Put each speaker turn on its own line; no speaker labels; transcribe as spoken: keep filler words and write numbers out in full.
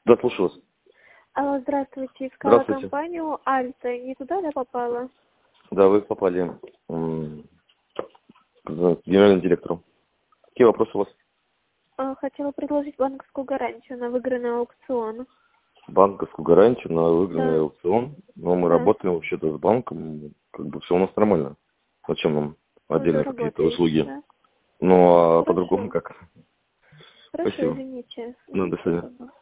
Да, слушаю вас.
Алло, здравствуйте. Искала
Здравствуйте.
компанию Альта. Не туда, да, попала?
Да, вы попали м, к генеральному директору. Какие вопросы у вас?
А, Хотела предложить банковскую гарантию на выигранный аукцион.
Банковскую гарантию на выигранный
Да.
аукцион. Но мы
Да.
работаем вообще-то с банком. Как бы все у нас нормально. Зачем нам
Вы уже
отдельно какие-то
работаете,
услуги?
да?
Ну, а
Хорошо.
по-другому как?
Хорошо,
Спасибо.
извините.
Ну,
Мгм,
до свидания.
спасибо.